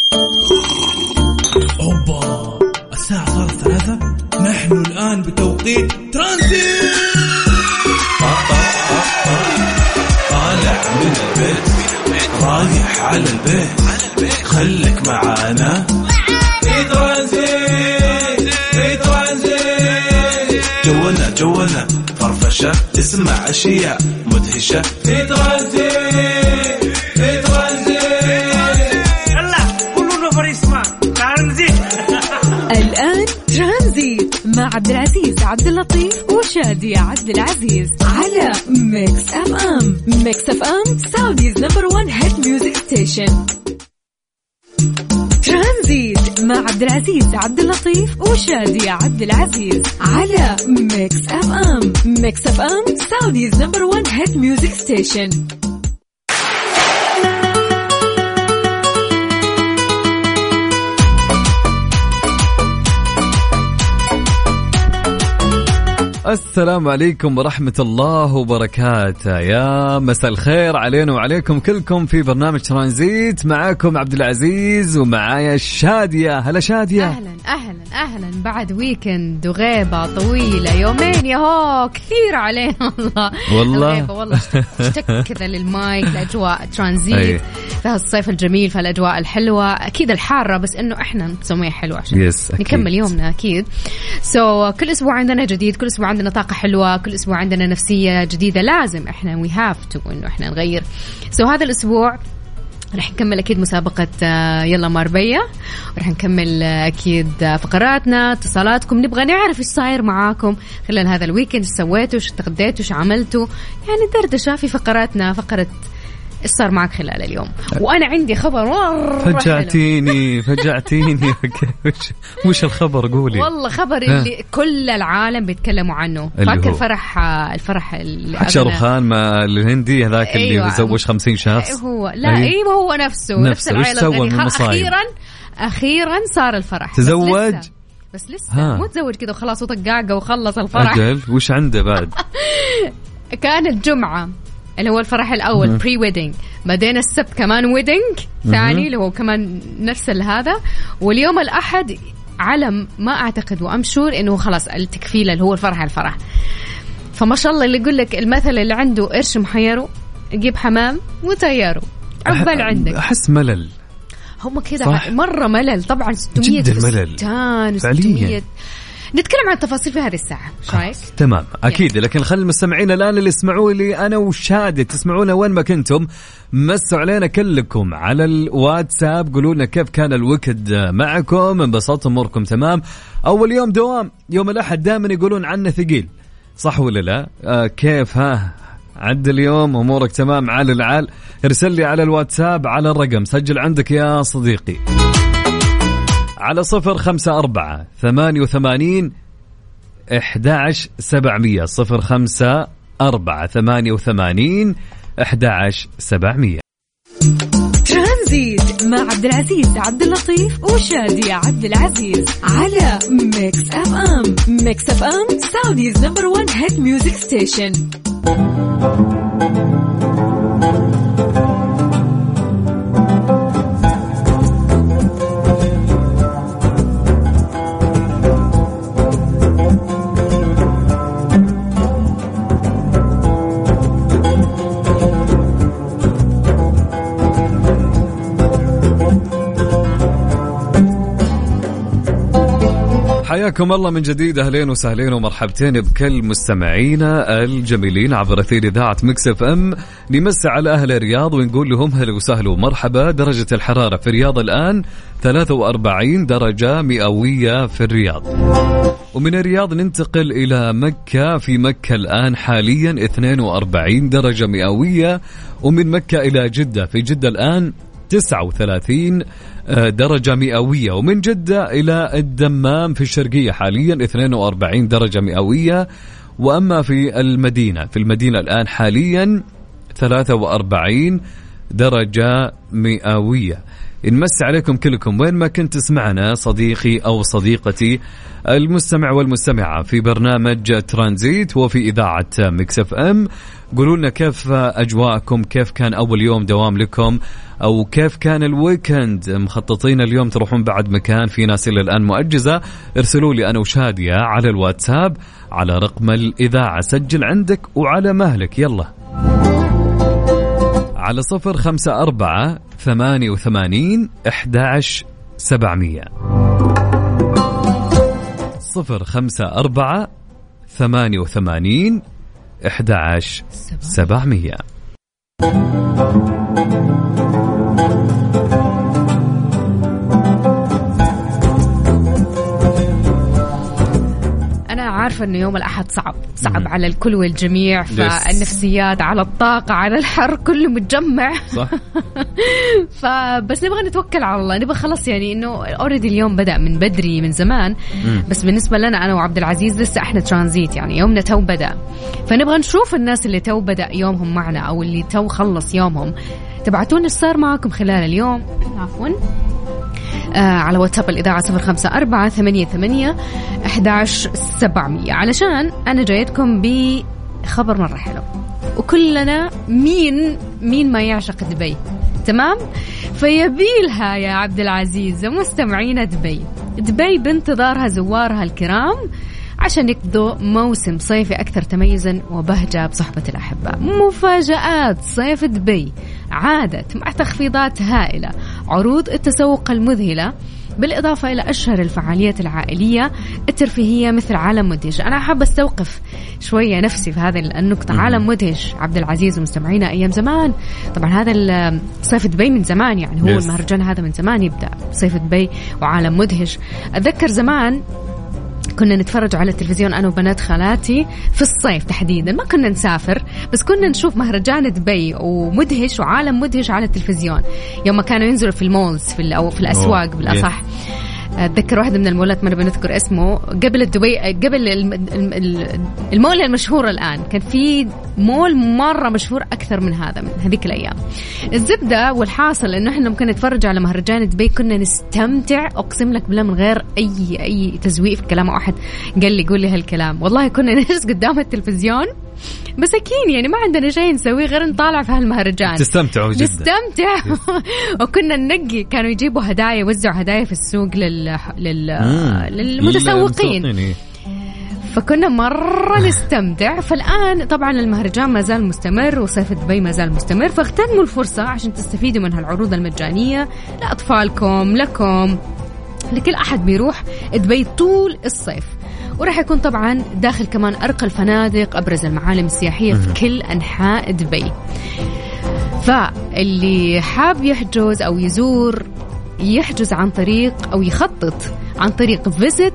أوبا، الساعة صارت 3. نحن الآن بتوقيت ترانزيت. طالع من البيت رايح على البيت، خليك معانا في ترانزيت. في ترانزيت جونا فرفشة، اسمع أشياء مدهشة في ترانزيت. في ترانزيت يلا كلنا فريسما ترانزيت. الآن ترانزيت مع عبد العزيز عبد اللطيف وشادية عبد العزيز على ميكس اف ام. ميكس اف ام سعوديز نمبر 1 هيت ميوزك ستيشن. ترانزيت مع عبد العزيز عبد اللطيف وشادية عبد العزيز على ميكس اف ام. ميكس اف ام سعوديز نمبر 1 هيت ميوزك ستيشن. السلام عليكم ورحمة الله وبركاته. يا مساء الخير علينا وعليكم كلكم في برنامج ترانزيت. معاكم عبد العزيز ومعايا الشادية. هلا شادية. أهلا أهلا أهلا. بعد ويكند وغيبة طويلة، يومين ياهو كثير علينا والله. والله اشتك كذا للمايك، لأجواء ترانزيت في هالصيف الجميل، في الأجواء الحلوة، أكيد الحارة بس إنه إحنا نسميها حلوة عشان نكمل يومنا أكيد. كل أسبوع عندنا جديد، كل أسبوع عندنا طاقة حلوة، كل أسبوع عندنا نفسية جديدة. لازم إحنا we have to إنه إحنا نغير. هذا الأسبوع رح نكمل أكيد مسابقة يلا ماربية، ورح نكمل أكيد فقراتنا، اتصالاتكم. نبغى نعرف إيش صاير معاكم خلال هذا الويكند، إيش سويتوا، إيش تغديتوا، إيش عملتوا، يعني دردشة في فقراتنا. فقرة إيش صار معك خلال اليوم. وأنا عندي خبر فجعتيني. وش الخبر؟ قولي. والله خبر اللي كل العالم بيتكلموا عنه. فاكر الفرح اللي شاروخان ما الهندي هذاك اللي زوج 50 شخص. هو لا أيوه هو نفس العائلة. أخيرا صار الفرح. تزوج بس لسه مو تزوج كده وخلاص وطقاقة وخلص الفرح. أجل وش عنده بعد؟ كان الجمعة اللي هو الفرح الأول بري ويدنج، بعدين السبت كمان ويدنج ثاني اللي هو كمان نفس هذا، واليوم الأحد علم ما أعتقد وأمشور إنه خلاص التكفيل اللي هو الفرح. فما شاء الله اللي يقول لك المثل اللي عنده قرش محيره يجيب حمام وطياره. عقبال عندك. أحس ملل هم كده مرة ملل طبعا. 600 فستان و600. نتكلم عن التفاصيل في هذه الساعة. شايف؟ تمام أكيد. لكن خلي المستمعين الآن اللي يسمعوا لي أنا وشادي تسمعونا وين ما كنتم، مسوا علينا كلكم على الواتساب، قولوا لنا كيف كان الويكند معكم، انبسطتوا، أموركم تمام. أول يوم دوام يوم الأحد دائما يقولون عنه ثقيل، صح ولا لا؟ كيف عد اليوم، أمورك تمام عال العال؟ ارسل لي على الواتساب على الرقم، سجل عندك يا صديقي على 054-88-11-700 054-88-11-700. ترانزيت مع عبد العزيز عبد اللطيف وشادية عبد العزيز على ميكس اف ام. ميكس اف ام سعوديز نمبر 1 هيت ميوزك ستيشن. حياكم الله من جديد، أهلين وسهلين ومرحبتين بكل مستمعينا الجميلين عبر أثير إذاعة ميكس اف ام. نمسي على أهل الرياض ونقول لهم هلا وسهلا ومرحبا. درجة الحرارة في الرياض الآن 43 درجة مئوية في الرياض. ومن الرياض ننتقل إلى مكة. في مكة الآن حاليا 42 درجة مئوية. ومن مكة إلى جدة، في جدة الآن 39 درجة مئوية. ومن جدة إلى الدمام في الشرقية حاليا 42 درجة مئوية. وأما في المدينة الآن حاليا 43 درجة مئوية. نمسي عليكم كلكم وين ما كنت تسمعنا صديقي أو صديقتي المستمع والمستمعة في برنامج ترانزيت وفي إذاعة ميكس اف ام. قولوا لنا كيف أجواءكم، كيف كان أول يوم دوام لكم، أو كيف كان الويكند، مخططين اليوم تروحون بعد مكان، في ناس إلى الآن مؤجزة. ارسلوا لي أنا وشادية على الواتساب على رقم الإذاعة، سجل عندك وعلى مهلك. يلا على 054-88-11700 054-88-11700. عارفة أنه يوم الأحد صعب على الكل والجميع، فالنفسيات على الطاقة على الحر كله متجمع صح. فبس نبغى نتوكل على الله، نبغى خلص يعني إنه أوريدي اليوم بدأ من بدري من زمان. بس بالنسبة لنا أنا وعبد العزيز لسه إحنا ترانزيت، يعني يومنا تو بدأ، فنبغى نشوف الناس اللي تو بدأ يومهم معنا أو اللي تو خلص يومهم. تبعتون إيش صار معكم خلال اليوم، عفوا على واتساب الإذاعة 054-88-11700 علشان أنا جايتكم بخبر مرة حلو. وكلنا مين ما يعشق دبي، تمام؟ فيبيلها يا عبد العزيز ومستمعين دبي بانتظارها زوارها الكرام عشان يقضوا موسم صيفي أكثر تميزا وبهجة بصحبة الأحباء. مفاجآت صيف دبي عادت مع تخفيضات هائلة، عروض التسوق المذهلة، بالإضافة إلى أشهر الفعاليات العائلية الترفيهية مثل عالم مدهش. أنا حابة استوقف شوية نفسي في هذه النقطة. عالم مدهش عبد العزيز ومستمعينا أيام زمان، طبعا هذا صيف دبي من زمان، يعني هو المهرجان هذا من زمان يبدأ صيف دبي وعالم مدهش. أتذكر زمان كنا نتفرج على التلفزيون أنا وبنات خالاتي في الصيف تحديدا، ما كنا نسافر بس كنا نشوف مهرجان دبي ومدهش وعالم مدهش على التلفزيون يوم ما كانوا ينزلوا في المولز أو في الأسواق بالأصح. أتذكر واحدة من المولات ما بنذكر اسمه، قبل دبي، قبل المول المشهور الآن، كان في مول مرة مشهور أكثر من هذا من هذيك الأيام. الزبدة والحاصل إنه إحنا ممكن نتفرج على مهرجان دبي كنا نستمتع، أقسم لك بالله من غير أي تزويق في كلام. واحد قال لي هالكلام، والله كنا نجلس قدام التلفزيون مساكين، يعني ما عندنا شيء نسويه غير نطالع في هالمهرجان، تستمتعوا جدا نستمتع. وكنا ننقي، كانوا يجيبوا هدايا، يوزعوا هدايا في السوق للمتسوقين، فكنا مرة نستمتع. فالآن طبعا المهرجان ما زال مستمر وصيف دبي ما زال مستمر، فاغتنموا الفرصة عشان تستفيدوا من هالعروض المجانية لأطفالكم، لكم، لكل أحد بيروح دبي طول الصيف. وراح يكون طبعا داخل كمان أرقى الفنادق، أبرز المعالم السياحية في كل أنحاء دبي. فاللي حاب يحجز أو يزور يحجز عن طريق أو يخطط عن طريق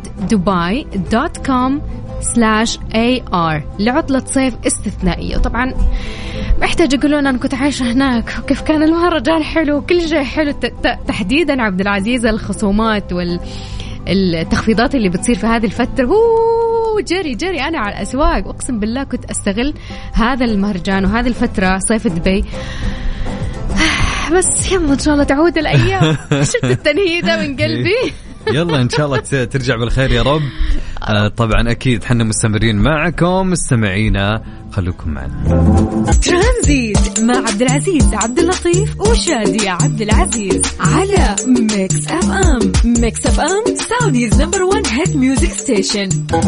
visitdubai.com/AR لعطلة صيف استثنائية. طبعا محتاج أقولون أنا كنت عايشة هناك وكيف كان المهرجان حلو وكل شيء حلو، تحديدا عبد العزيز الخصومات والتخفيضات اللي بتصير في هذه الفترة. جري أنا على الأسواق، أقسم بالله كنت أستغل هذا المهرجان وهذه الفترة صيف دبي. بس يلا إن شاء الله تعود الأيام. شفت التنهيدة من قلبي. يلا إن شاء الله ترجع بالخير يا رب. طبعا أكيد حنا مستمرين معكم مستمعينا، خلوكم معنا. ترانزيت مع عبد العزيز عبد اللطيف وشادية عبد العزيز على ميكس اف ام. ميكس اف ام سعوديز نمبر 1 هيت ميوزك ستيشن.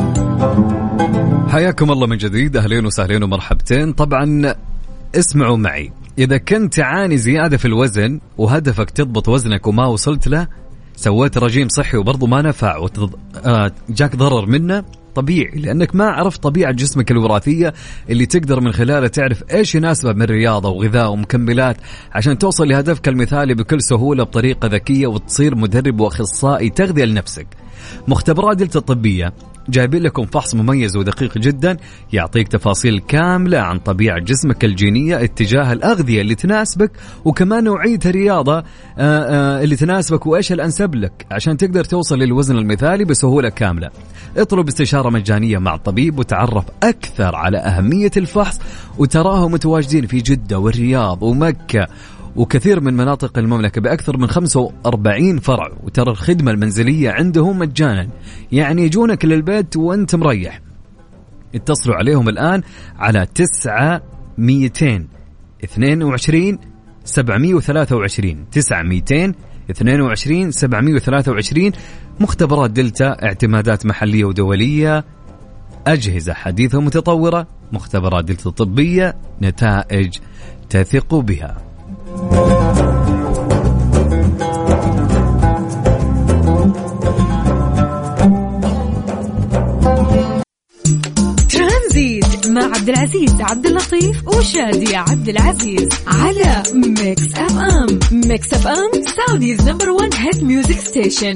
حياكم الله من جديد، أهلين وسهلين ومرحبتين. طبعا اسمعوا معي، إذا كنت تعاني زيادة في الوزن وهدفك تضبط وزنك وما وصلت له، سويت رجيم صحي وبرضو ما نفع جاك ضرر منه، طبيعي، لأنك ما عرفت طبيعة جسمك الوراثية اللي تقدر من خلالها تعرف إيش يناسبه من رياضة وغذاء ومكملات عشان توصل لهدفك المثالي بكل سهولة بطريقة ذكية وتصير مدرب وأخصائي تغذية لنفسك. مختبرات دلتا الطبية جايبين لكم فحص مميز ودقيق جدا يعطيك تفاصيل كاملة عن طبيعة جسمك الجينية اتجاه الأغذية اللي تناسبك، وكمان نوعية الرياضة اللي تناسبك وإيش الأنسب لك عشان تقدر توصل للوزن المثالي بسهولة كاملة. اطلب استشارة مجانية مع الطبيب وتعرف أكثر على أهمية الفحص، وتراهم متواجدين في جدة والرياض ومكة وكثير من مناطق المملكة بأكثر من 45 فرع. وترى الخدمة المنزلية عندهم مجانا، يعني يجونك للبيت وانت مريح. اتصلوا عليهم الآن على 922 723 922 723. مختبرات دلتا، اعتمادات محلية ودولية، أجهزة حديثة ومتطورة. مختبرات دلتا طبية، نتائج تثق بها. ترانزيت مع عبد العزيز عبد اللطيف وشادية عبد العزيز على ميكس اف ام. ميكس اف ام سعوديز نمبر 1 هيت ميوزك ستيشن.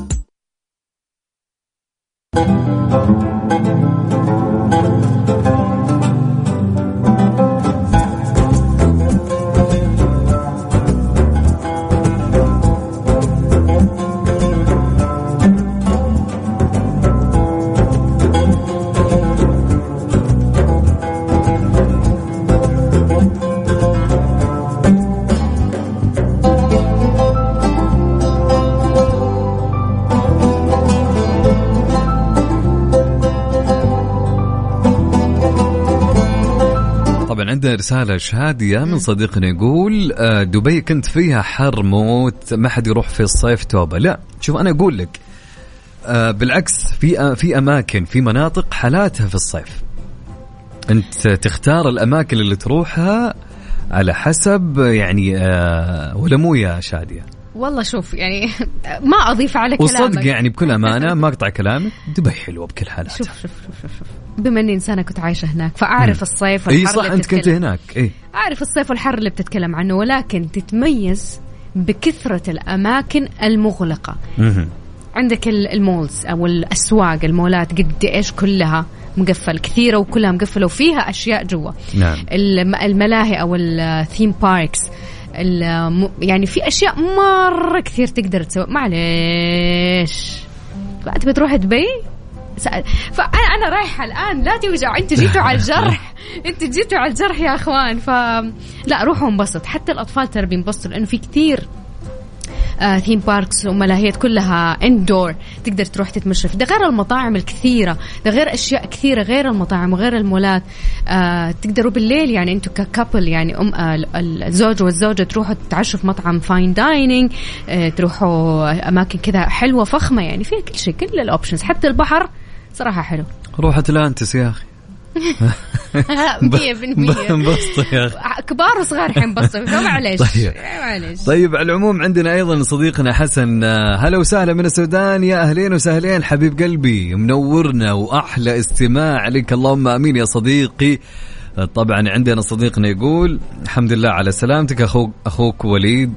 عندنا رسالة شادية من صديقنا يقول دبي كنت فيها حر موت، ما حد يروح في الصيف توبة. لا شوف أنا أقول لك بالعكس، في أماكن في مناطق حالاتها في الصيف. أنت تختار الأماكن اللي تروحها على حسب يعني ولا مو يا شادية؟ والله شوف يعني ما أضيف على كلامك وصدق يعني بكل أمانة ما أقطع كلامك، دبي حلوة بكل حالاتها. شوف بما أني إنسانة كنت عايشة هناك فأعرف الصيف والحر. إيه صح أنت كنت هناك. إيه أعرف الصيف والحر اللي بتتكلم عنه، ولكن تتميز بكثرة الأماكن المغلقة. عندك المولز أو الأسواق، المولات قد إيش كلها مقفل، كثيرة وكلها مقفلة وفيها أشياء جوا. نعم. الملاهي أو الثيم باركس يعني في أشياء مرة كثير تقدر تسوي. معليش أنت بتروح دبي، فأنا رايحة الآن لا توجع، أنت جيتوا على الجرح أنت جيتوا على الجرح يا أخوان. فلا روحوا انبسط، حتى الأطفال ترى بينبسطوا لأنه في كثير ثيم باركس وملاهيات كلها اندور تقدر تروح تتمشى في. ده غير المطاعم الكثيرة، ده غير أشياء كثيرة غير المطاعم وغير المولات. تقدروا بالليل يعني أنتوا ككابل يعني الزوج والزوجة تروحوا تتعشوا في مطعم فاين داينينج، تروحوا أماكن كذا حلوة فخمة، يعني فيها كل شيء، كل الأوبشنز، حتى البحر صراحة حلو. روح أتلانتس يا أخي 100% انبسطوا يا أخي، كبار وصغار حينبسطوا. معليش. طيب على العموم عندنا أيضا صديقنا حسن، هلا وسهلا من السودان، يا أهلين وسهلين حبيب قلبي، منورنا وأحلى استماع لك، اللهم آمين يا صديقي. طبعا عندنا صديقنا يقول الحمد لله على سلامتك أخوك وليد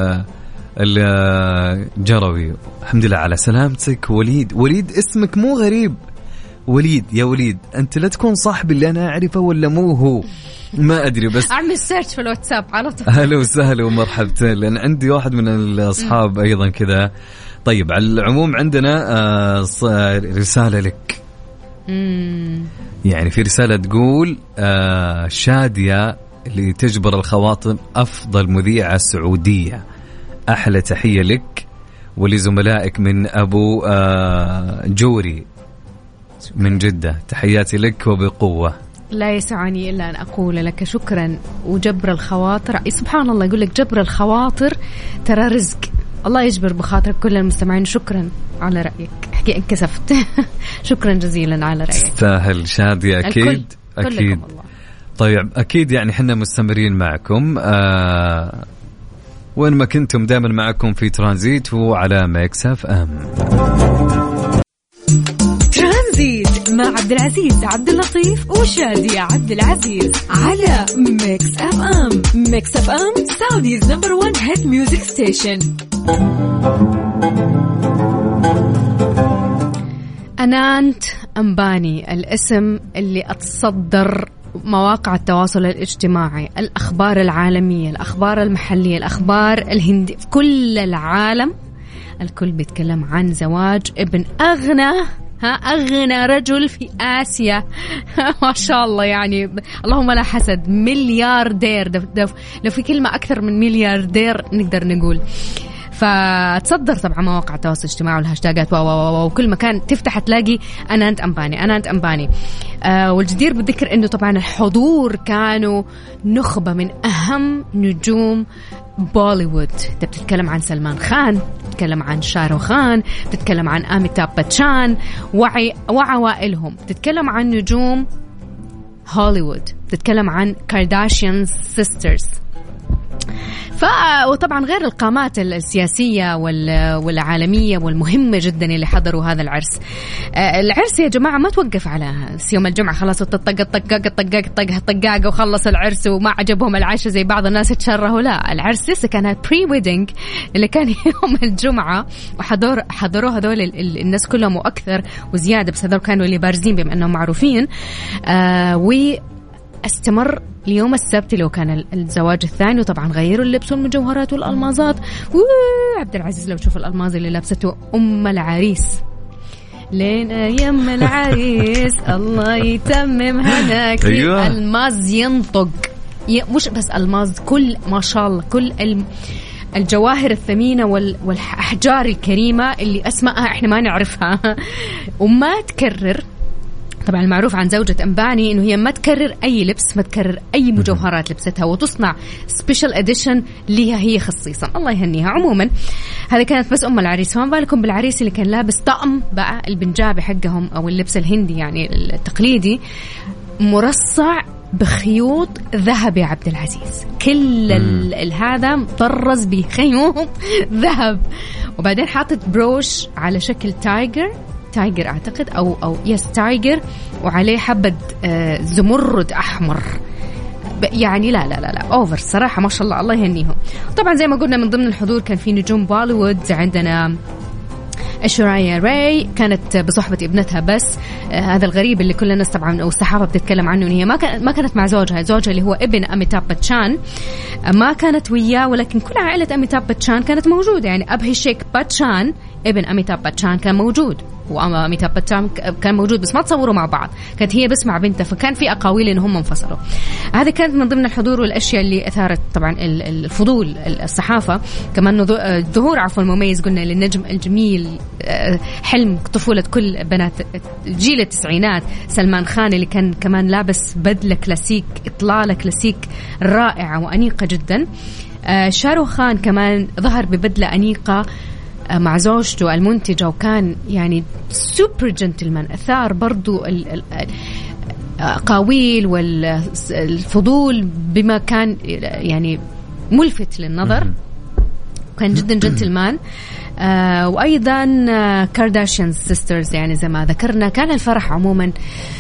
الجروي. الحمد لله على سلامتك وليد اسمك مو غريب، وليد يا وليد، أنت لا تكون صاحبي اللي أنا أعرفه ولا مو هو، ما أدري، بس أعمل سيرش في الواتساب على طول. أهلا وسهلا ومرحبتين، لأن عندي واحد من الأصحاب أيضا كذا. طيب على العموم عندنا رسالة لك. يعني في رسالة تقول شادية اللي تجبر الخواطر أفضل مذيعة سعودية، أحلى تحية لك ولزملائك من أبو جوري من جدة، تحياتي لك وبقوة. لا يسعني إلا أن أقول لك شكرا. وجبر الخواطر، سبحان الله، يقول لك جبر الخواطر ترى رزق، الله يجبر بخاطر كل المستمعين. شكرا على رأيك، حقيقة انكسفت. شكرا جزيلا على رأيك، تستاهل شادية. أكيد أكيد. طيب أكيد يعني حنا مستمرين معكم وين ما كنتم، دائما معكم في ترانزيت وعلى ميكس اف ام. ترانزيت مع عبد العزيز عبد اللطيف وشادية عبد العزيز على ميكس اف ام. ميكس اف ام سعوديز نمبر 1 هيت ميوزك ستيشن. أنانت أمباني، الاسم اللي أتصدر مواقع التواصل الاجتماعي، الأخبار العالمية، الأخبار المحلية، الأخبار الهندية، في كل العالم الكل بيتكلم عن زواج ابن أغنى أغنى رجل في آسيا. ما شاء الله يعني، اللهم لا حسد، ملياردير. لو في كلمة أكثر من ملياردير نقدر نقول. فتصدر طبعا مواقع التواصل الاجتماعي والهاشتاجات وكل مكان تفتح تلاقي أنا أنت أمباني، أنا أنت أمباني. والجدير بالذكر أنه طبعا الحضور كانوا نخبة من أهم نجوم بوليوود. انت بتتكلم عن سلمان خان، بتتكلم عن شاروخ خان، بتتكلم عن أميتاب باتشان وعوائلهم، بتتكلم عن نجوم هوليوود، بتتكلم عن كارداشيانز سيسترز. وطبعا غير القامات السياسية والعالمية والمهمة جدا اللي حضروا هذا العرس. العرس يا جماعة ما توقف على يوم الجمعة خلاص الطقاقة وخلص العرس وما عجبهم العشاء زي بعض الناس تشرهوا. لا، العرس لسه كان بري ويدنج اللي كان يوم الجمعة، وحضروه هذول الناس كلهم وأكثر وزيادة، بس هذول كانوا اللي بارزين بما أنهم معروفين. استمر اليوم السبت لو كان الزواج الثاني، وطبعا غيروا اللبس والمجوهرات والألمازات. عبد العزيز لو تشوف الألماظ اللي لابسته أم العريس، لين يم العريس الله يتمم هناك. أيوة. الماز ينطق، مش بس الماز، كل ما شاء الله كل الجواهر الثمينة والأحجار الكريمة اللي أسماءها إحنا ما نعرفها وما تكرر. طبعا المعروف عن زوجة أمباني إنه هي ما تكرر أي لبس، ما تكرر أي مجوهرات لبستها، وتصنع سبيشال إديشن ليها هي خصيصا. الله يهنيها. عموما هذا كانت بس أم العريس، فما بالكم بالعريس اللي كان لابس طقم بقى البنجابي حقهم أو اللبس الهندي يعني التقليدي، مرصع بخيوط ذهب يا عبد العزيز. كل هذا مطرز بخيوط ذهب، وبعدين حاطت بروش على شكل تايجر أعتقد أو يس تايجر، وعليه حبة زمرد أحمر. يعني لا أوفر صراحة، ما شاء الله الله يهنيهم. طبعا زي ما قلنا من ضمن الحضور كان في نجوم بوليوود. عندنا أشرايا راي كانت بصحبة ابنتها، بس هذا الغريب اللي كل الناس طبعا أو الصحافة بتتكلم عنه، إن هي ما كانت مع زوجها اللي هو ابن أميتاب باتشان، ما كانت وياه، ولكن كل عائلة أميتاب باتشان كانت موجودة. يعني أبهيشيك باتشان ابن أميتاب باتشان كان موجود، وأميتاب باتشان كان موجود، بس ما تصوروا مع بعض، كانت هي بس مع بنتها، فكان في أقاويل إن هم انفصلوا. هذه كانت من ضمن الحضور والأشياء اللي أثارت طبعا الفضول الصحافة. كمان ظهور المميز قلنا للنجم الجميل، حلم طفولة كل بنات جيل التسعينات، سلمان خان، اللي كان كمان لابس بدلة كلاسيك، إطلالة كلاسيك رائعة وأنيقة جدا. شاروخ خان كمان ظهر ببدلة أنيقة مع زوجته المنتجة، وكان يعني سوبر جنتلمان. أثار برضو قاويل والفضول بما كان يعني ملفت للنظر، كان جدا جنتلمان. وأيضا كارداشيان سيسترز، يعني زي ما ذكرنا كان الفرح عموما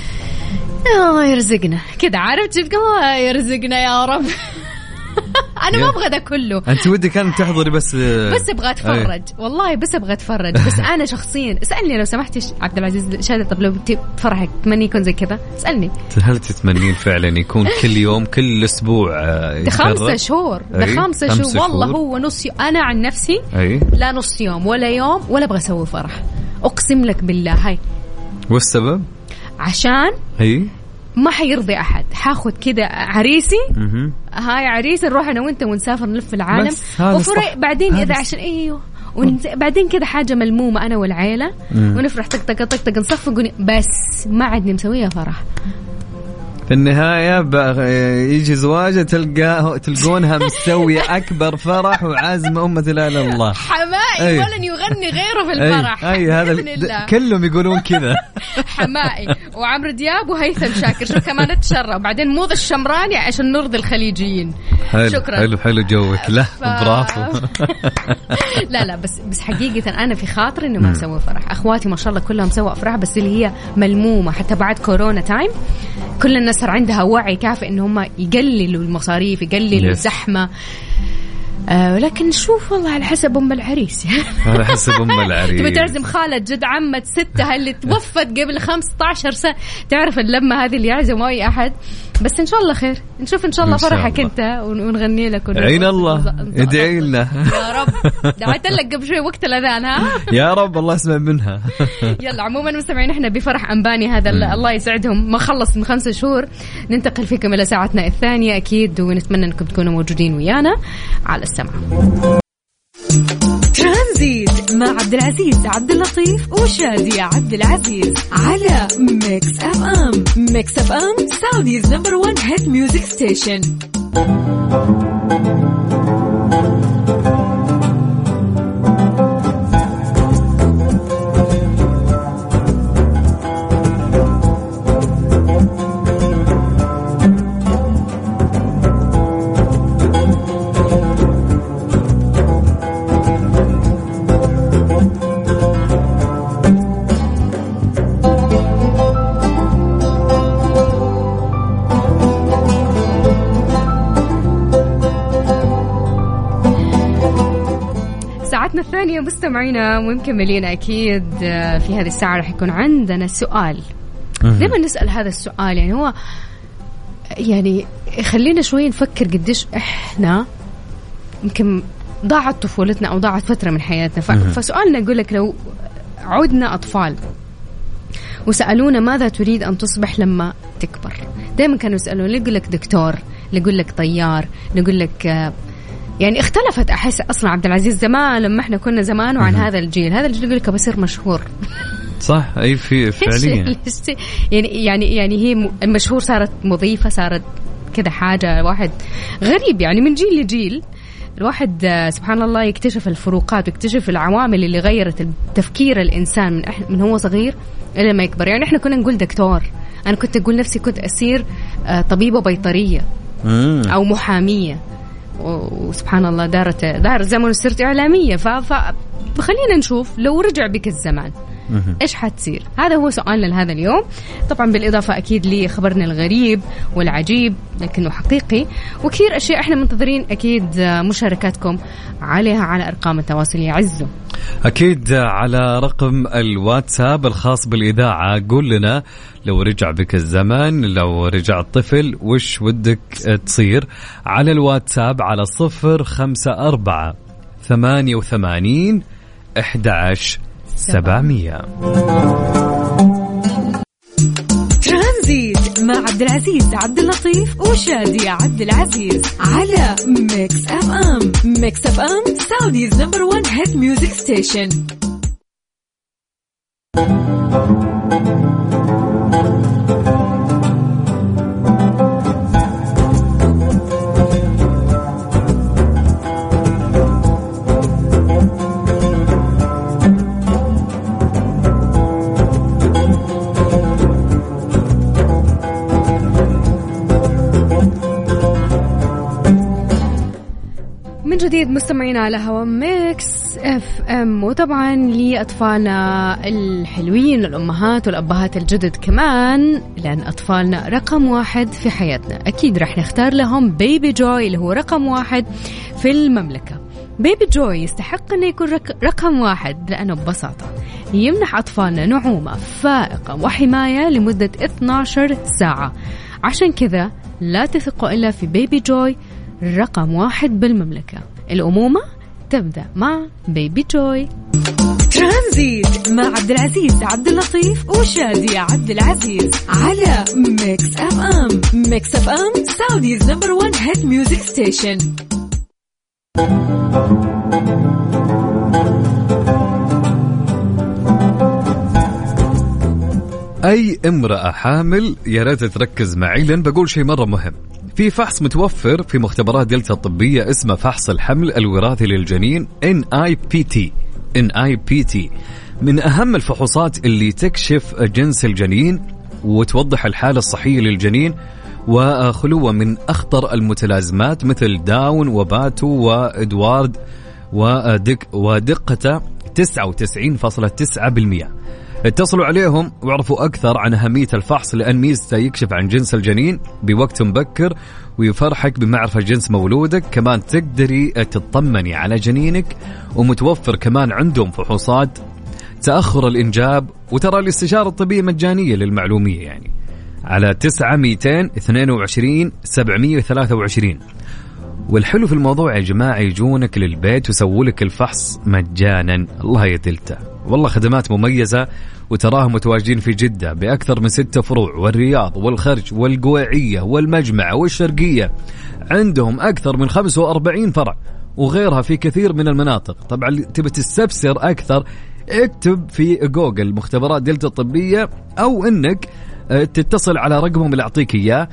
يرزقنا كده، عارف يرزقنا يا رب. أنا ما أبغى ده كله. أنت ودي كان تحضري بس أبغى أتفرج. والله بس أبغى أتفرج. بس أنا شخصيا اسألني لو سمحتي عبد العزيز شادة، طب لو فرحك تمني يكون زي كذا، اسألني. هل تتمنين فعلا يكون كل يوم كل أسبوع؟ ده 5 شهور، ده 5 شهور والله. هو نص أنا عن نفسي لا نص يوم ولا يوم ولا أبغى أسوي فرح، أقسم لك بالله. هاي والسبب عشان ما حيرضي أحد. حاخد كده عريسي، هاي عريسي، نروح أنا وأنت ونسافر نلف العالم، وفرق بعدين إذا عشان بعدين كده حاجة ملمومة أنا والعيلة، ونفرح طق نصفق بس ما عدني مسوية فرح. في النهاية يجي زواجة تلقونها مستوية أكبر فرح وعازمة أمة لا إله إلا الله. حمائي ولن يغني غيره في الفرح. هذا كلهم يقولون كذا. حمائي وعمرو دياب وهيثم شاكر، شو كمان اتشرى، وبعدين موضة الشمراني عشان نرضي الخليجيين. شكرا. حلو جوك. لا برافو. لا بس حقيقة أنا في خاطر إنه ما مسوي فرح. أخواتي ما شاء الله كلهم سووا أفراح، بس اللي هي ملمومة. حتى بعد كورونا تايم كل الناس صار عندها وعي كافي إن هم يقللوا المصاريف، يقللوا الزحمة. ولكن شوف والله على حسب أم العريس. على حسب أم العريس. تبي تعزم خالة جد عمة ستها اللي توفت قبل 15 سنة، تعرف اللمة هذه اللي يعزم أي أحد. بس إن شاء الله خير، نشوف إن شاء الله فرحك أنت ونغني لك عين الله ادعي لنا يا رب. دعيت لك قبل شوي وقت الأذان ها يا رب الله يسمع منها. يلا عموما مستمعين احنا بفرح أنباني هذا الله يسعدهم ما خلص من 5 شهور. ننتقل فيكم إلى ساعتنا الثانية أكيد، ونتمنى أنكم تكونوا موجودين ويانا على السمع. ترانزيت مع عبد العزيز عبد اللطيف وشادية عبد العزيز على ميكس اف ام. ميكس اف ام سعوديز نمبر 1 هيت ميوزك ستيشن. ساعتنا الثانية مستمعينا ومكملين أكيد. في هذه الساعة رح يكون عندنا سؤال. دائما نسأل هذا السؤال، يعني هو يعني خلينا شوي نفكر قديش إحنا يمكن ضاعت طفولتنا أو ضاعت فترة من حياتنا. فسؤالنا يقول لك لو عدنا أطفال وسألونا ماذا تريد أن تصبح لما تكبر، دائما كانوا يسألون، يقول لك دكتور، يقول لك طيار، يقول لك يعني اختلفت أحس أصلا عبد العزيز زمان لما احنا كنا زمان وعن هذا الجيل يقول لك بصير مشهور. صح أي في فعليا يعني هي المشهور صارت مضيفة، صارت كذا حاجة واحد غريب يعني من جيل لجيل. الواحد سبحان الله يكتشف الفروقات ويكتشف العوامل اللي غيرت تفكير الإنسان من هو صغير إلى ما يكبر. يعني احنا كنا نقول دكتور، أنا كنت أقول نفسي كنت أصير طبيبة بيطرية أو محامية، وسبحان الله دار الزمن وصرت إعلامية. فخلينا نشوف لو رجع بك الزمان إيش حتصير. هذا هو سؤالنا لهذا اليوم، طبعا بالإضافة أكيد لخبرنا الغريب والعجيب لكنه حقيقي، وكثير أشياء إحنا منتظرين أكيد مشاركاتكم عليها على أرقام التواصل. يعزوا أكيد على رقم الواتساب الخاص بالإذاعة. قول لنا لو رجع بك الزمن، لو رجع الطفل وش ودك تصير؟ على الواتساب على 054-88-11-700. ترانزيت مع عبد العزيز عبد اللطيف وشادية عبد العزيز على ميكس اف ام. ميكس اف ام سعوديز نمبر 1 هيت ميوزك ستيشن. جديد مستمعين على هوا ميكس اف ام. وطبعا لأطفالنا الحلوين، الأمهات والأبهات الجدد كمان، لأن أطفالنا رقم 1 في حياتنا، أكيد رح نختار لهم بيبي جوي اللي هو رقم 1 في المملكة. بيبي جوي يستحق أن يكون رقم 1 لأنه ببساطة يمنح أطفالنا نعومة فائقة وحماية لمدة 12 ساعة. عشان كذا لا تثقوا إلا في بيبي جوي رقم 1 بالمملكة. الأمومة تبدأ مع بيبي جوي. ترانزيت مع عبد العزيز عبد اللطيف وشادية عبد العزيز على ميكس اف ام. ميكس اف ام سعوديز نمبر 1 هيت ميوزك ستيشن. أي امرأة حامل يا ريت تركز معي لأن بقول شيء مرة مهم. في فحص متوفر في مختبرات دلتا الطبية اسمه فحص الحمل الوراثي للجنين NIPT. من أهم الفحوصات اللي تكشف جنس الجنين وتوضح الحالة الصحية للجنين وخلوه من أخطر المتلازمات مثل داون وباتو وإدوارد ودقته 99.9%. اتصلوا عليهم واعرفوا أكثر عن أهمية الفحص، لأن ميزته يكشف عن جنس الجنين بوقت مبكر ويفرحك بمعرفة جنس مولودك. كمان تقدري تطمني على جنينك، ومتوفر كمان عندهم فحوصات تأخر الإنجاب، وترى الاستشارة الطبية مجانية للمعلومية يعني. على 9-222-723. والحلو في الموضوع يا جماعة يجونك للبيت ويسووا لك الفحص مجانا. الله يدلته والله، خدمات مميزة وتراهم متواجدين في جدة بأكثر من 6 فروع، والرياض والخرج والقويعية والمجمع والشرقية. عندهم أكثر من 45 فرع وغيرها في كثير من المناطق. طبعا تبي تستفسر أكثر اكتب في جوجل مختبرات دلتا الطبية، أو إنك تتصل على رقمهم اللي أعطيك إياه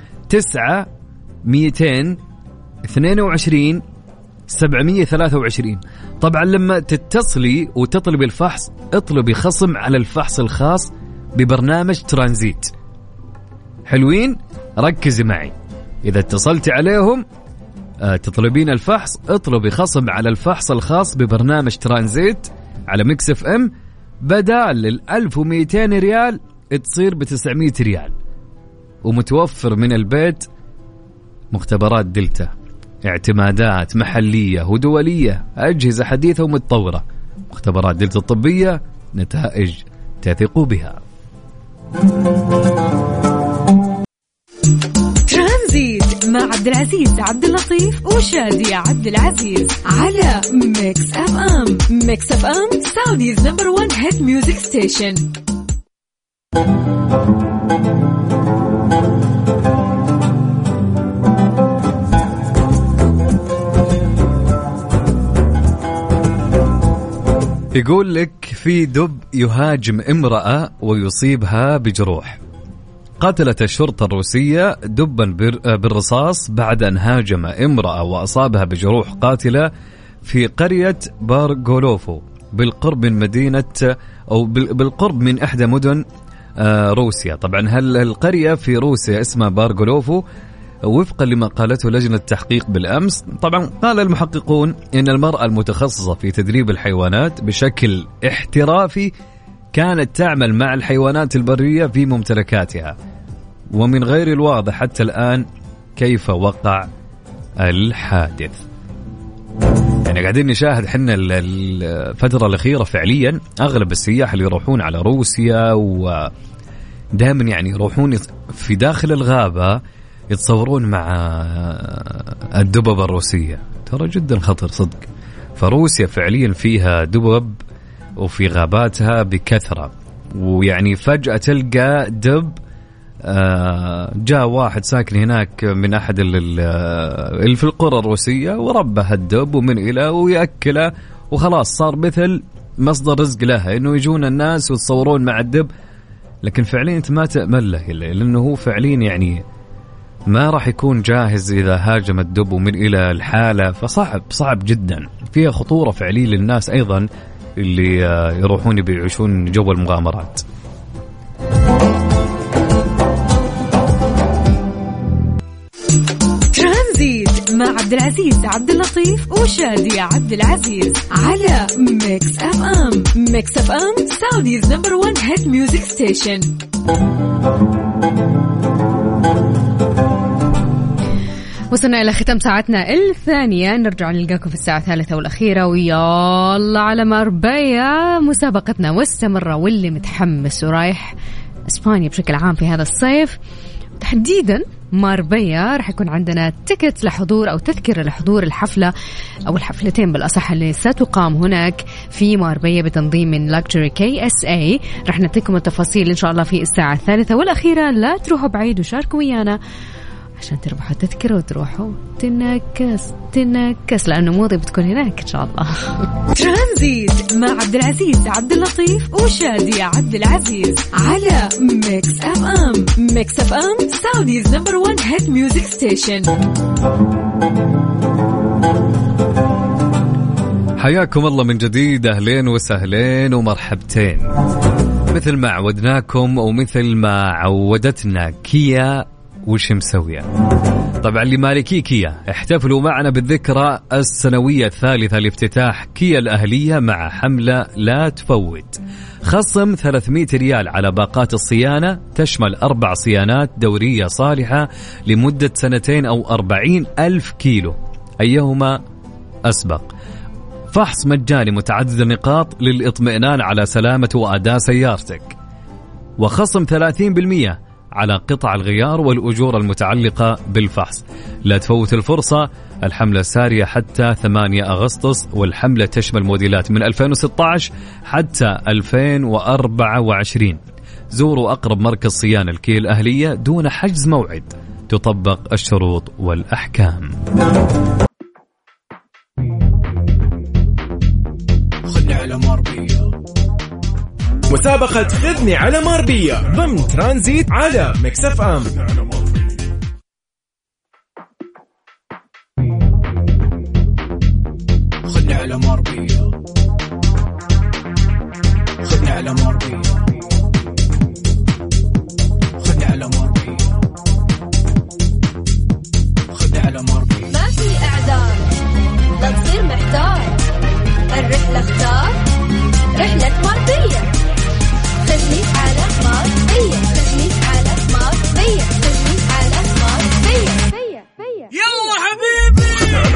9-222-723. طبعا لما تتصلي وتطلبي الفحص اطلبي خصم على الفحص الخاص ببرنامج ترانزيت. حلوين؟ ركزي معي، إذا اتصلتي عليهم تطلبين الفحص اطلبي خصم على الفحص الخاص ببرنامج ترانزيت على ميكس اف ام. بدال 1200 ريال تصير ب900 ريال. ومتوفر من البيت مختبرات دلتا، اعتمادات محلية ودولية، أجهزة حديثة ومتطورة. مختبرات دلتا الطبية، نتائج تثق بها. ترانزيت مع عبد العزيز عبد اللطيف وشادية عبد العزيز على ميكس اف ام. ميكس اف ام سعوديز نمبر 1 هيت ميوزك ستيشن. يقول لك في دب يهاجم امرأة ويصيبها بجروح. قتلت الشرطة الروسية دبا بالرصاص بعد أن هاجم امرأة وأصابها بجروح قاتلة في قرية بارغولوفو بالقرب من مدينة أو بالقرب من إحدى مدن روسيا. طبعا القرية في روسيا اسمها بارغولوفو وفقا لما قالته لجنة التحقيق بالأمس. طبعا قال المحققون إن المرأة المتخصصة في تدريب الحيوانات بشكل احترافي كانت تعمل مع الحيوانات البرية في ممتلكاتها، ومن غير الواضح حتى الآن كيف وقع الحادث. يعني قاعدين نشاهد حنا الفترة الأخيرة فعليا أغلب السياح اللي يروحون على روسيا ودائما يعني يروحون في داخل الغابة يتصورون مع الدببة الروسية. ترى جدا خطر صدق. فروسيا فعليا فيها دبب وفي غاباتها بكثرة، ويعني فجأة تلقى دب جاء واحد ساكن هناك من أحد اللي في القرى الروسية وربه الدب ومن إلى ويأكله، وخلاص صار مثل مصدر رزق لها إنه يجون الناس ويتصورون مع الدب. لكن فعليا أنت ما تأمل له لأنه هو فعليا يعني ما راح يكون جاهز إذا هاجم الدب ومن إلى الحالة. فصعب جدا، فيها خطورة فعليا للناس أيضا اللي يروحون بيعيشون جو المغامرات. ترانزيت مع عبد العزيز عبد اللطيف وشادية عبد العزيز على ميكس اف ام. ميكس اف ام سعوديز نمبر 1 هيت ميوزك ستيشن. وصلنا إلى ختام ساعتنا الثانية، نرجع نلقاكم في الساعة الثالثة والأخيرة، ويلا على مربية مسابقتنا مستمرة. واللي متحمس ورايح إسبانيا بشكل عام في هذا الصيف تحديدا ماربيا راح يكون عندنا تيكت لحضور أو تذكرة لحضور الحفلة أو الحفلتين بالأصح اللي ستقام هناك في ماربيا بتنظيم من Luxury KSA. راح نعطيكم التفاصيل إن شاء الله في الساعة الثالثة والأخيرة. لا تروحوا بعيد وشاركوا ويانا عشان تربحوا التذكرة وتروحوا تنكس لأنه موضة بتكون هناك إن شاء الله. ترانزيت مع عبد العزيز عبد اللطيف وشادية عبد العزيز على ميكس اف ام. ميكس اف ام سعوديز نمبر 1 هيت ميوزك ستيشن. حياكم الله من جديد، أهلين وسهلين ومرحبتين. مثل ما عودناكم ومثل ما عودتنا كيا وش مسوية. طبعا لمالكي كيا احتفلوا معنا بالذكرى السنوية الثالثة لافتتاح كيا الأهلية مع حملة لا تفوت. خصم 300 ريال على باقات الصيانة تشمل 4 صيانات دورية صالحة لمدة 2 أو 40,000 كيلو أيهما أسبق. فحص مجاني متعدد النقاط للإطمئنان على سلامة وأداء سيارتك. وخصم 30% على قطع الغيار والأجور المتعلقة بالفحص. لا تفوت الفرصة، الحملة سارية حتى 8 أغسطس، والحملة تشمل موديلات من 2016 حتى 2024. زوروا أقرب مركز صيانة الكيا الأهلية دون حجز موعد، تطبق الشروط والأحكام. مسابقة خذني على ماربية ضمن ترانزيت على ميكس اف ام. خذني على ماربية، خذني على ماربية، خذني على ماربية، خذني على ماربية. ما في إعذار، لا تصير محتار، الرحلة اختار رحلة ماربية. خذني على ماربية، خذني على ماربية، خذني على ماربية. يلا حبيبي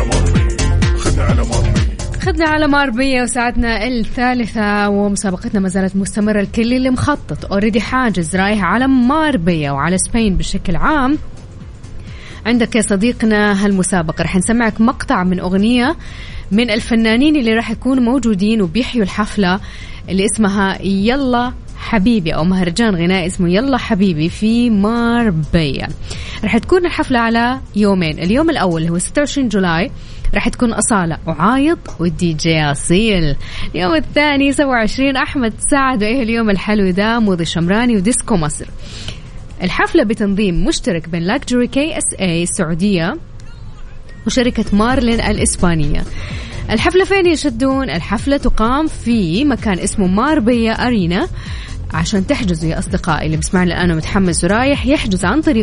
خذنا على ماربية. وساعتنا الثالثة ومسابقتنا ما زالت مستمرة. الكل اللي مخطط اوريدي حاجز رايح على ماربية وعلى سبين بشكل عام، عندك يا صديقنا هالمسابقة رح نسمعك مقطع من أغنية من الفنانين اللي رح يكونوا موجودين وبيحيوا الحفلة اللي اسمها يلا حبيبي، أو مهرجان غنائي اسمه يلا حبيبي في ماربية. رح تكون الحفلة على يومين، اليوم الأول هو 26 جولاي رح تكون أصالة وعايض والدي جي أصيل. اليوم الثاني 27 أحمد سعد، وإيه اليوم الحلو ده، موضي شمراني وديسكو مصر. الحفلة بتنظيم مشترك بين لاكجري KSA السعودية وشركة مارلين الإسبانية. الحفلة فين يشدون؟ الحفلة تقام في مكان اسمه ماربية أرينا. عشان تحجزوا يا أصدقائي اللي بسمعني الآن ومتحمس ورايح، يحجز عن طريق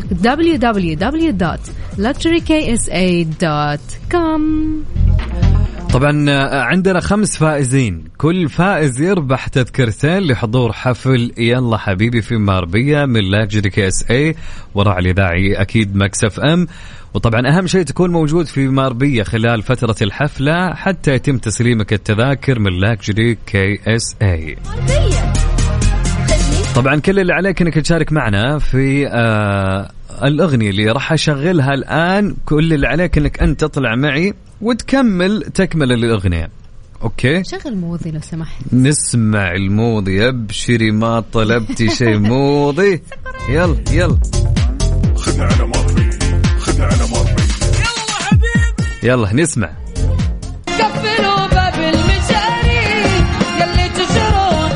www.luxuryksa.com. طبعا عندنا 5 فائزين، كل فائز يربح تذكرتين لحضور حفل يلا حبيبي في ماربية من لاكجري KSA وراعي الإذاعي أكيد ميكس اف ام. وطبعا أهم شيء تكون موجود في ماربية خلال فترة الحفلة حتى يتم تسليمك التذاكر من لاكجري KSA. طبعا كل اللي عليك انك تشارك معنا في الأغنية اللي راح أشغلها الآن. كل اللي عليك انك أنت تطلع معي وتكمل تكمل الأغنية. أوكي، شغل موضي لو سمحت. نسمع الموضي. أبشري ما طلبتي شيء موضي. يلا يلا خذنا على ماربية، خذنا على ماربية. يلا حبيبي يلا نسمع. قفلوا باب المشاري يلي تشرون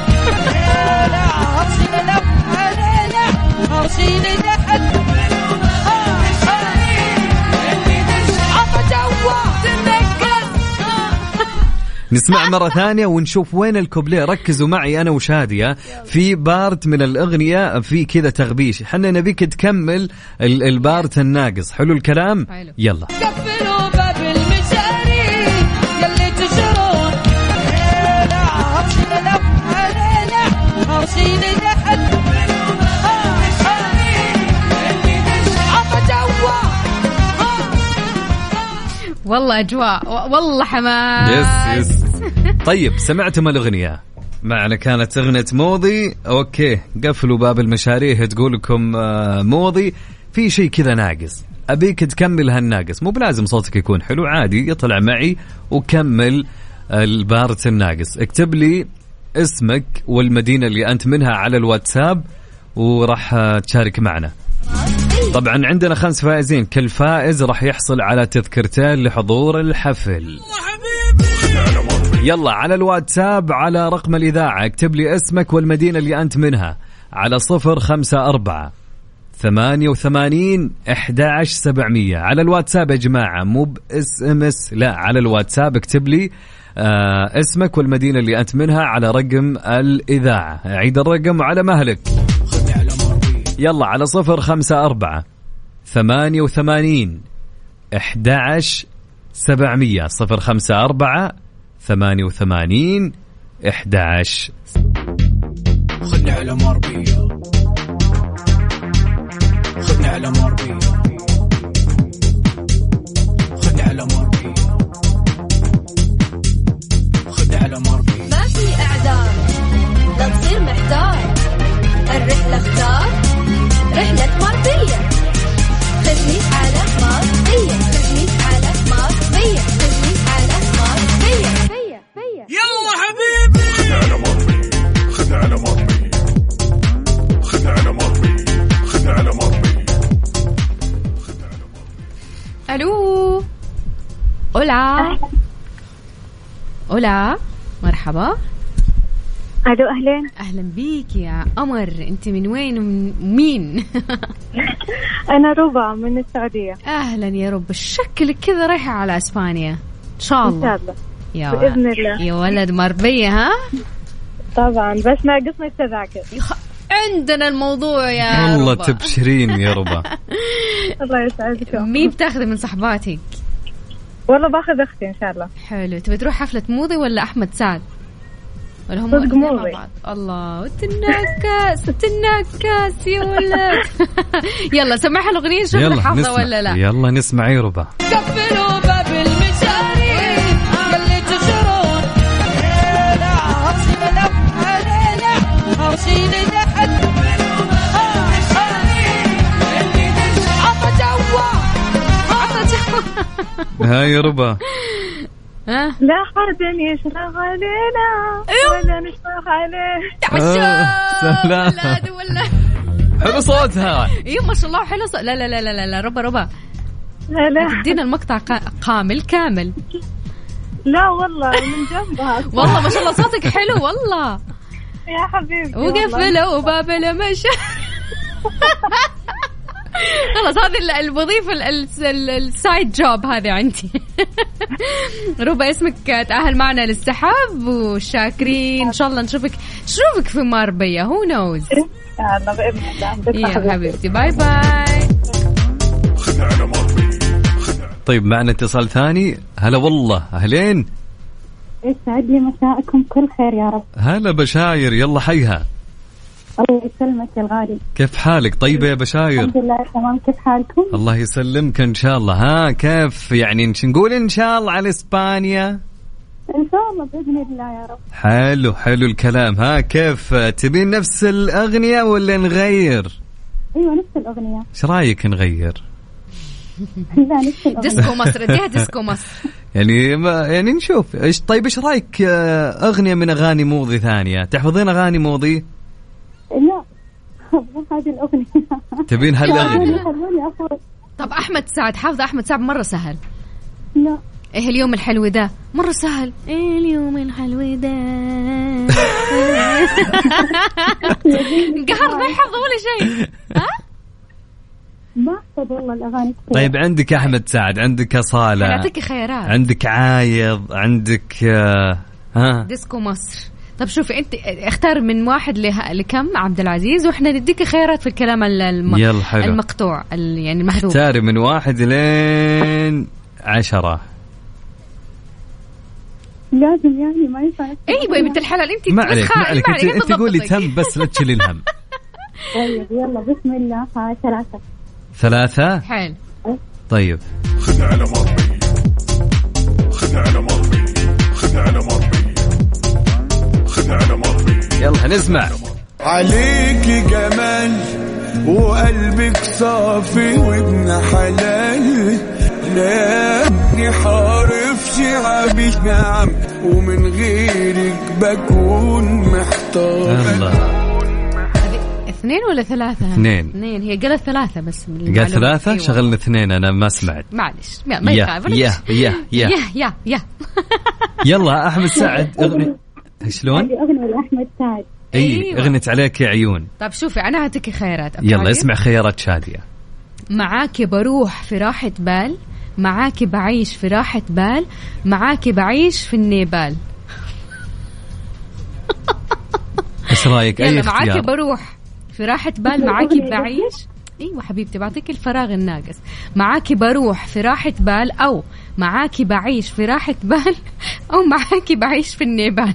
نسمع مرة ثانية ونشوف وين الكوبليه. ركزوا معي أنا وشادية في بارت من الأغنية في كذا تغبيش، حنا نبيك تكمل البارت الناقص. حلو الكلام؟ يلا. قفلوا باب المشاري يلي تشرون والله أجواء، والله حماس. يس. طيب سمعتم الأغنية معنا؟ كانت أغنية موضي. أوكي، قفلوا باب المشاريع تقول لكم موضي في شيء كذا ناقص، أبيك تكمل هالناقص. مو بلازم صوتك يكون حلو، عادي يطلع معي وكمل البارت الناقص. اكتب لي اسمك والمدينة اللي أنت منها على الواتساب وراح تشارك معنا. طبعا عندنا 5 فائزين، كل فائز راح يحصل على تذكرتين لحضور الحفل. يلا على الواتساب على رقم الإذاعة اكتب لي اسمك والمدينة اللي أنت منها على 054-88-11-700 على الواتساب يا جماعة، مو بSMS، لا على الواتساب اكتب لي اسمك والمدينة اللي أنت منها على رقم الإذاعة. عيد الرقم على مهلك. يلا على 054-88-11-700 054-88-11. خذني على ماربية، خذني على ماربية، خذني على ماربية، خذني على ماربية. ما في إعذار، لا تصير محتار، الرحلة اختار رحلة ماربية خذني على ماربية خذني على ماربية خذني على ماربية يلا حبيبي خذني على ماربية خذني على ماربية خذني على ماربية خذني على ماربية. الو اولا اولا مرحبا. الو اهلين. اهلا بيك يا قمر، انت من وين ومين؟ انا ربع من السعوديه. اهلا يا رب، شكلك كذا رايحه على اسبانيا ان شاء الله. ان شاء الله باذن الله. يا ولد مربيه ها؟ طبعا بس ناقصنا التذاكر. عندنا الموضوع يا والله ربا. تبشرين يا ربا. الله يسعدكم. مين بتاخذي من صحباتك؟ والله باخذ اختي ان شاء الله. حلو. تبي تروح حفله موضي ولا احمد سعد ولا هم صدق مع موضي؟ بعض؟ الله التنكاس يا ولد. يلا سمعها الاغنيه نشوف الحافظه ولا لا. يلا نسمع يا ربا. قفلوا باب المشاري اللي تشرون هاي يا ربا. لا حد يشرف علينا ولا نشرف عليه. سلام. ولا حلو صوتها. ايوه ما شاء الله حلو صوت. لا لا لا لا لا ربا لا تدينا المقطع كامل. لا والله من جنبها. والله ما شاء الله صوتك حلو والله يا حبيبي. وقفلوا باب المشى. خلاص هذه الوظيفة السايد جوب هذه عندي. ربا اسمك تأهل معنا للسحاب وشاكرين إن شاء الله نشوفك في ماربية. هو نوز إن شاء الله بإذن الله. يا حبيبتي باي باي. طيب معنا اتصال ثاني. هلا والله أهلين. يسعد لي مساءكم كل خير يا رب. هلا بشاير يلا حيها. الله يسلمك يا الغالي. كيف حالك؟ طيبة يا بشاير؟ الحمد لله تمام. كيف حالكم؟ الله يسلمك إن شاء الله. ها كيف يعني نقول إن شاء الله على إسبانيا؟ إن شاء الله بإذن الله يا رب. حلو الكلام. ها كيف تبين نفس الأغنية ولا نغير؟ أيوة نفس الأغنية. إيش رأيك نغير؟ لا نفس الأغنية. ديسكو مصر اديها ديسكو مصر. يعني نشوف ايش. طيب ايش رايك اغنيه من اغاني موضي ثانيه؟ تحفظين اغاني موضي؟ لا هذه الاغنيه. تبين هالاغنيه؟ طب احمد سعد، حافظ احمد سعد مره سهل. لا ايه اليوم الحلو ده مره سهل. ايه اليوم الحلو ده. قهر ما يحفظ ولا شيء. ها ما أحفظ والله الأغاني كثير. طيب عندك أحمد سعد، عندك أصالة، أعطيك خيارات، عندك عايض، عندك ديسكو مصر. طب شوفي أنت اختار من واحد لكم عبد العزيز وإحنا نديك خيارات في الكلام المقطوع يعني المحذوف. اختاري من 1 لين 10. لازم يعني ما ينفع. أيوة يا بنت الحلال أنت ما عليك أنت تقولي تم بس لا تشيلين هم. طيب يلا بسم الله. 3. حلو. طيب خذ على مربي، خذ على مربي، خذ على مربي، خذ على مربي. يلا هنسمع. عليك جمال وقلبك صافي وابن حلال، لا حارف شعبي نعم ومن غيرك بكون محتار. 2 ولا 3؟ 2. هي قالت 3 بس. قالت 3. شغلنا 2 أنا ما سمعت. معلش ما يخاف. يا يلا أحمد سعد أغني. شلون؟ أغني أحمد سعد. أيوة. أغنت عليك يا عيون. طب شوفي أنا هاتك خيارات. يلا اسمع خيارات شادية. معاكي بروح في راحة بال، معاكي بعيش في راحة بال، معاكي بعيش في النيبال. ايش رايك؟ اي اختيار؟ معاكي بروح في راحة بال، معاكي بعيش. ايوه حبيبتي بعطيك الفراغ الناقص. معاكي بروح في راحة بال، او معاكي بعيش في راحة بال، او معاكي بعيش في النيبال.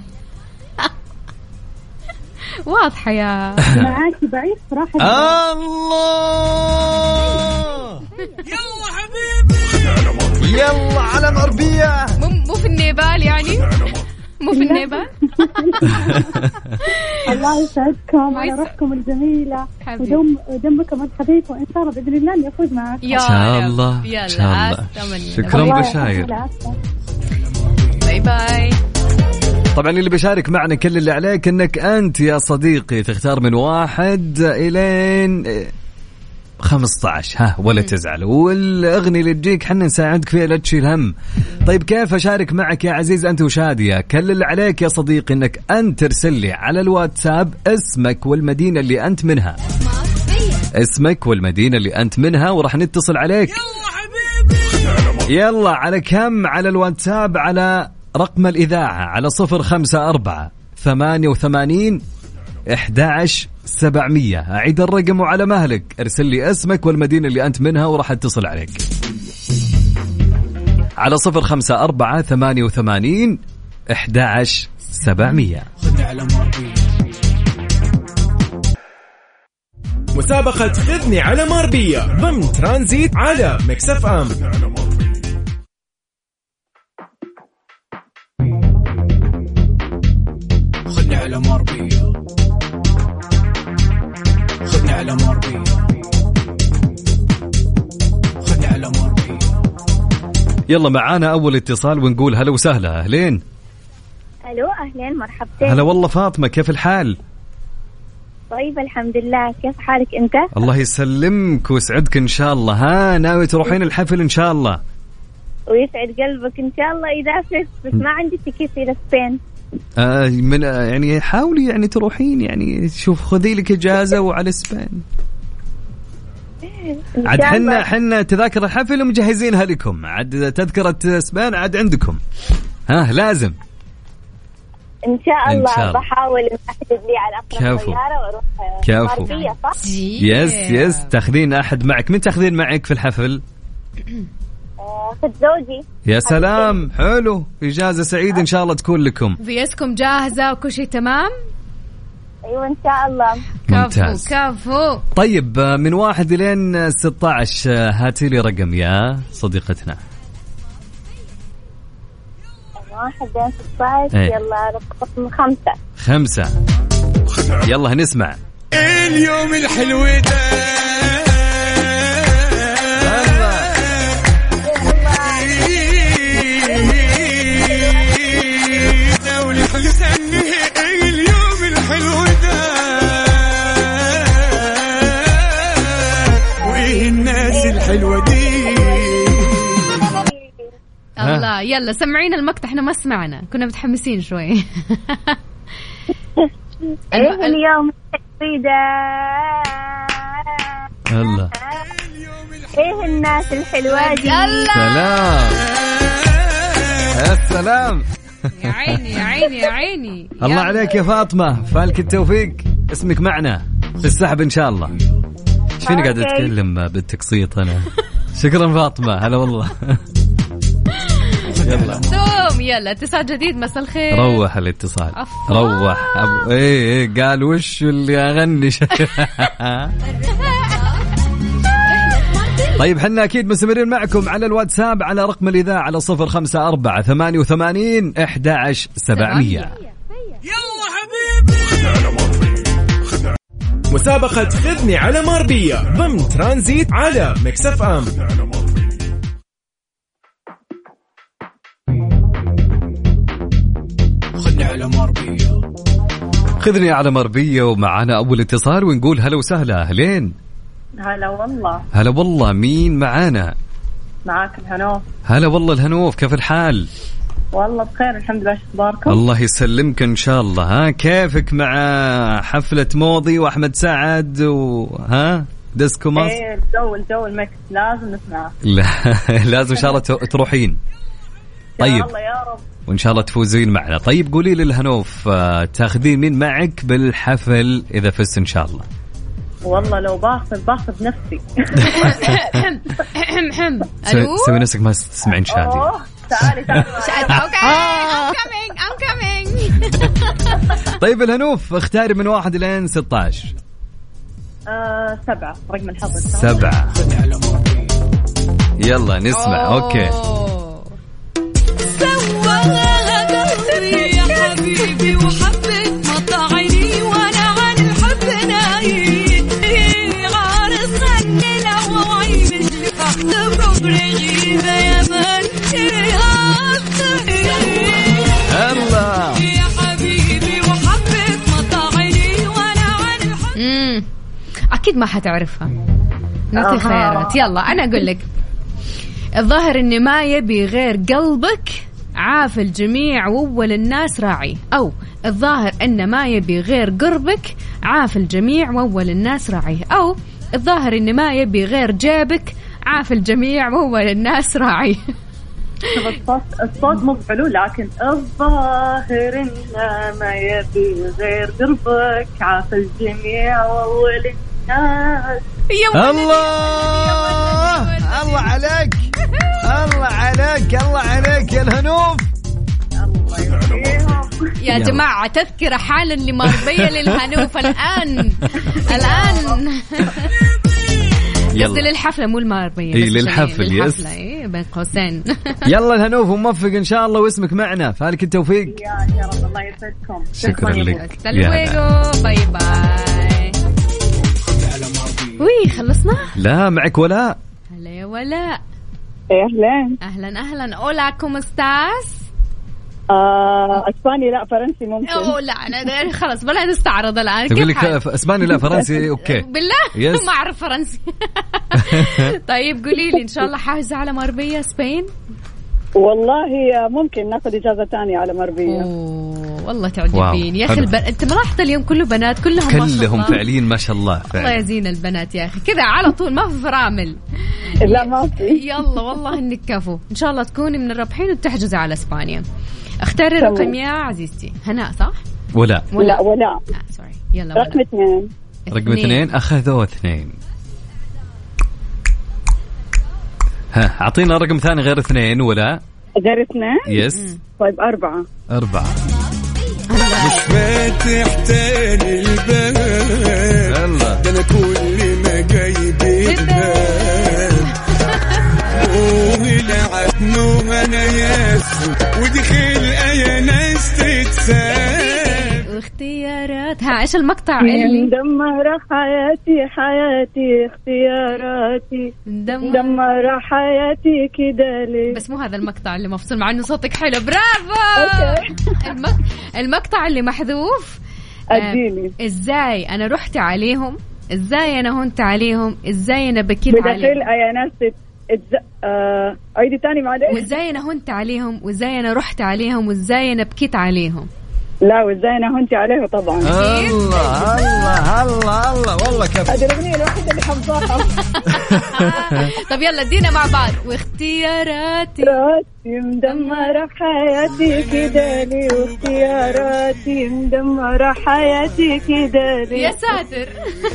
واضحة يا معاكي بعيش في راحة بال. الله. يلا حبيبي يلا على مربية. مو في النيبال يعني. مو في النيبال. الله يسعدكم على روحكم الجميلة ودمكم الخفيف، وإن شاء الله بإذن الله أن يفوز معك إن شاء الله. إن شاء الله. شكرا بشاير. باي باي. طبعا اللي بيشارك معنا كل اللي عليك انك انت يا صديقي تختار من 1 إلى 15. ها ولا تزعل، والاغنية اللي تجيك حنا نساعدك فيها، لا تشيل هم. طيب كيف اشارك معك يا عزيز انت وشادية؟ كل اللي عليك يا صديقي انك انت ترسل لي على الواتساب اسمك والمدينة اللي انت منها، اسمك والمدينة اللي انت منها، وراح نتصل عليك. يلا على كم؟ على الواتساب على رقم الإذاعة على 054-88-11-700. أعيد الرقم وعلى مهلك ارسل لي اسمك والمدينة اللي أنت منها وراح اتصل عليك على 054-88-11-700. مسابقة خذني على ماربية ضمن ترانزيت على ميكس اف ام. خذني على ماربية، خذني على ماربية، خذني على ماربية. يلا معانا أول اتصال ونقول هلا وسهلا. أهلين. ألو أهلين مرحبتين. هلا والله فاطمة، كيف الحال؟ طيب الحمد لله، كيف حالك أنت؟ الله يسلمك ويسعدك إن شاء الله. ها ناوي تروحين الحفل إن شاء الله؟ ويسعد قلبك إن شاء الله إذا فزت، بس ما عندي تيكيت إلى سبين. من يعني حاولي يعني تروحين، يعني شوف خذي لك إجازة وعلى سبين. عاد حنا تذاكر الحفل ومجهزينها لكم، عاد تذكرة سبين عاد عندكم. ها لازم إن شاء الله بحاول أحدد لي على أقرب طيارة وأروح ماربية. صح؟ يس تاخذين أحد معك. من تاخذين معك في الحفل؟ خذ زوجي. يا سلام، حلو، إجازة سعيدة إن شاء الله تكون لكم. فيسكم جاهزة وكل شيء تمام؟ أيوة إن شاء الله. ممتاز. كفو. طيب من 1 إلى 16 هاتي لي رقم يا صديقتنا. 1 إلى 16. يلا رقم 5. يلا هنسمع اليوم الحلو ده اليوم الحلو ده وإيه الناس الحلوة دي. الله يلا سمعينا المقطع، احنا ما سمعنا، كنا متحمسين شوي. اليوم الحلو ده الله، ايه الناس الحلوة دي. سلام يا سلام. يا عيني يا عيني يا عيني. الله عليك يا فاطمة، فالك التوفيق. اسمك معنا في السحب إن شاء الله. ايش فيني قاعد أتكلم بالتقسيط أنا. شكرا فاطمة، هلا والله. يلا دوم يلا اتصال جديد. مساء الخير. روح الاتصال. روح ايه قال وش اللي أغني. طيب حنا أكيد مستمرين معكم على الواتساب على رقم الإذاعة على 054-88-11-700. يلا حبيبي. مسابقة خذني على ماربية ضمن ترانزيت على ميكس اف ام. خذني على ماربية، خذني على ماربية، ومعنا أول اتصال ونقول هلا وسهلا. أهلين. هلا والله. هلا والله، مين معانا؟ معاك الهنوف. هلا والله الهنوف، كيف الحال؟ والله بخير الحمد لله، شو اخباركم؟ الله يسلمك ان شاء الله. ها كيفك مع حفلة موضي واحمد سعد وها ديسكو مصر؟ ايه الجو المكس لازم نسمعه. لا لازم ان شاء الله تروحين. طيب الله يا رب، وان شاء الله تفوزين معنا. طيب قولي لي الهنوف، تاخذين مين معك بالحفل اذا فزت ان شاء الله؟ والله لو باخذ نفسي. سوي نفسك ما تسمعين شادي. تعالي I'm coming. طيب الهنوف اختاري من 1 إلى 16. 7 رقم الحظ. 7. يلا نسمع. اوكي. سواها قلبي يا حبيبي وحبك مطاعيني وانا عن الحب نايم غارس غني لو وعي مثل فخد برغيبة يا من الله يا حبيبي وحبك مطاعيني وانا عن الحب. أكيد ما حتعرفها. نعطي خيارات. يلا أنا أقول لك. الظاهر إن ما يبي غير قلبك عاف الجميع وأول الناس راعي. أو الظاهر إن ما يبي غير قربك عاف الجميع وأول الناس راعي. أو الظاهر إن ما يبي غير جيبك عاف الجميع وأول الناس راعي. الصوت مو حلو لكن الظاهر إن ما يبي غير قربك عاف الجميع وأول الناس. الله عليك الله عليك الله عليك يا الهنوف. يا جماعة تذكرة حالا لمربية للهنوف الآن قصدي للحفلة مو المربية. للحفل يس بين قوسين. يلا الهنوف وموفق إن شاء الله واسمك معنا فالك التوفيق. يا رب الله يسعدكم. شكرا لك. باي باي. وي خلصنا؟ لا معك ولاء. هلا يا ولاء. أهلا. أولا كوم استاس؟ اسباني لا فرنسي ممكن. لا انا خلاص بلا نستعرض الان. تقول لك اسباني لا فرنسي اوكي بالله ما اعرف فرنسي. طيب قولي لي ان شاء الله حاجزه على مربيه سبين. والله ممكن ناخذ اجازه ثانيه على مربيه. والله تعجبين يا اخي. انت ملاحظه اليوم كله بنات كلهم فعليين ما شاء الله الله يزين البنات يا اخي كذا على طول ما في فرامل. لا ما في. يلا والله انك كفو. ان شاء الله تكوني من الرابحين وتحجزي على اسبانيا. اختاري رقم يا عزيزتي. هناء صح؟ ولا سوري. يلا رقم 2. رقم 2 أخذوا 2. ها أعطينا رقم ثاني غير 2 ولا غير 2 يس. طيب 4 مش فاتح تاني الباب ده أنا كل ما جايب الباب ولعب نوم أنا ياسو ودخل أي ناس تتساب واختيارات. ايش المقطع اللي مدمرة حياتي اختياراتي مدمرة حياتي كده ليه. بس مو هذا المقطع اللي مفصول مع انه صوتك حلو. برافو. المقطع اللي محذوف. اديني ازاي انا رحت عليهم ازاي انا هنت عليهم ازاي انا بكيت عليهم بدخل اي ناس عيدي تاني معلش. وازاي انا هنت عليهم وازاي انا رحت عليهم وازاي انا بكيت عليهم. لا وازاي انا هنتي عليه طبعا. الله والله كيف هذه الاغنيه الوحيده اللي حافظاها. طب يلا ادينا مع بعض. واختياراتي مدمره حياتي كده لي واختياراتي مدمره حياتي كده لي. يا ساتر.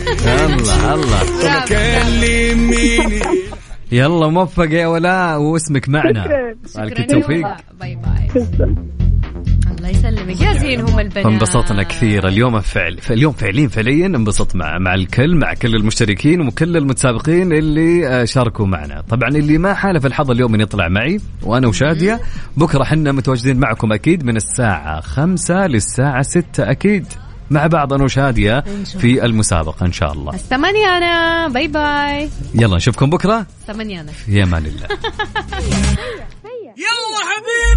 الله كلميني. يلا موفق يا ولاء واسمك معنا. شكرا. التوفيق. باي الله يسلمك يا زين. هم البنات انبسطنا كثير اليوم. اليوم فعليا انبسط مع الكل مع كل المشتركين وكل المتسابقين اللي شاركوا معنا. طبعا اللي ما حالف الحظ اليوم من يطلع معي وانا وشادية بكرة حنا متواجدين معكم اكيد من الساعة 5 للساعة 6 اكيد مع بعض انا وشادية في المسابقة ان شاء الله. 8 انا باي. يلا نشوفكم بكرة 8 انا في امان الله. يلا حبيبي.